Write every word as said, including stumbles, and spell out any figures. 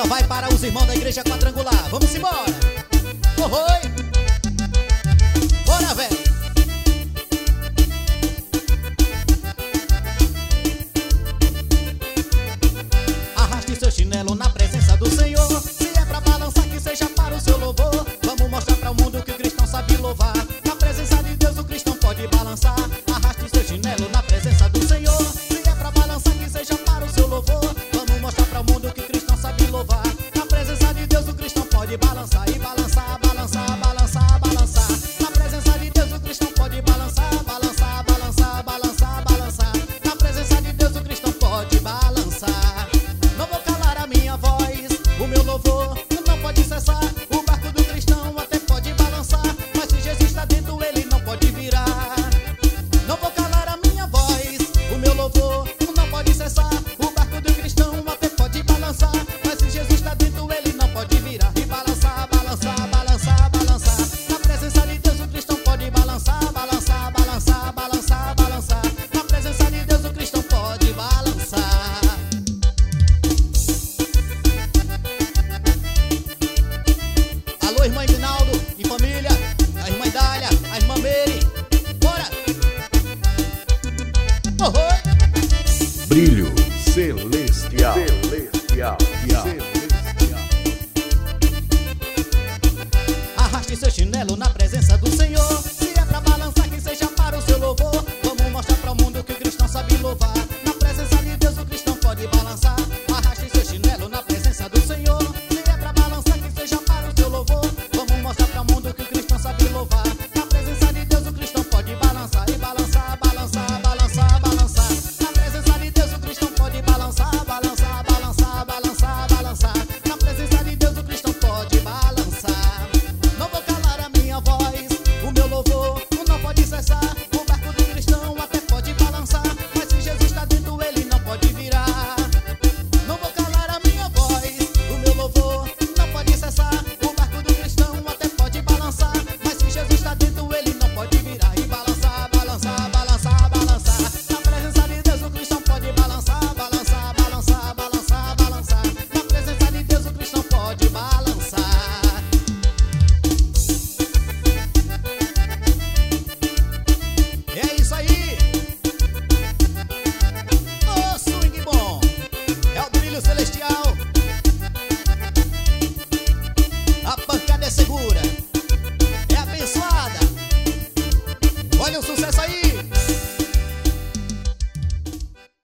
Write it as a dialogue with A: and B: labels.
A: vai para os irmãos da igreja quadrangular. Vamos embora. Oh, oi. Bora, velho. Arraste seu chinelo na presença do Senhor. Se é pra balançar, que seja para o seu louvor. Vamos mostrar para o mundo que o cristão sabe louvar. Na presença de Deus o cristão pode balançar. Arraste seu chinelo na presença do Senhor. Se é pra balançar, que seja para o seu louvor. Vamos mostrar para o mundo que o cristão sabe louvar. Na presença de Deus o cristão pode balançar. E balançar, balançar, balançar, balançar. Na presença de Deus o cristão pode balançar. Balançar, balançar, balançar, balançar. Na presença de Deus o cristão pode balançar. Não vou calar a minha voz, o meu louvor não pode cessar. O barco do cristão até pode balançar, mas se Jesus está dentro ele não pode virar. Não vou calar a minha voz, o meu louvor não pode cessar. O barco do cristão até pode balançar, mas se Jesus está dentro ele não pode virar. E balançar, balançar, balançar, balançar. Na presença de Deus o cristão pode balançar. Balançar, balançar, balançar, balançar. Na presença de Deus o cristão pode balançar. Alô, irmã Ivinaldo e família, a irmã Dália, a irmã Mary. Bora! Oh, oi.
B: Brilho celestial. Celestial. Celestial.
A: Arraste seu chinelo na presença do Senhor. Se é pra balançar, que seja para o seu louvor. Vamos mostrar para o mundo que o cristão sabe louvar. Na presença de Deus o cristão pode balançar. Arraste seu chinelo na presença do Senhor. Se é pra balançar, que seja para o seu louvor. Vamos mostrar para o mundo que o cristão sabe louvar. Na presença de Deus o cristão pode balançar. E balançar, balançar, balançar, balançar. Na presença de Deus o cristão pode balançar. Balançar, balançar, balançar, balançar. Na presença de Deus o cristão pode balançar. Não vou calar a minha voz, o meu louvor não pode cessar. O barco do cristão até pode balançar, mas se Jesus está dentro ele não pode virar. Não vou calar a minha voz, o meu louvor não pode cessar. O barco do cristão até pode balançar, mas se Jesus está dentro ele não pode virar. E balançar, balançar, balançar, balançar. Na presença de Deus o cristão pode balançar. Balançar, balançar, balançar, balançar. Na presença de Deus o cristão pode balançar. É isso aí! Ô, swing bom! É o brilho celestial. A pancada é segura, é abençoada. Olha o sucesso aí!